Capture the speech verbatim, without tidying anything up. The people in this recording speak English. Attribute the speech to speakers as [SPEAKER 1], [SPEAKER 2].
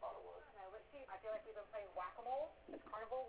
[SPEAKER 1] thought it was.
[SPEAKER 2] I don't know. Let's see. I feel like we've been playing whack-a-mole. It's carnival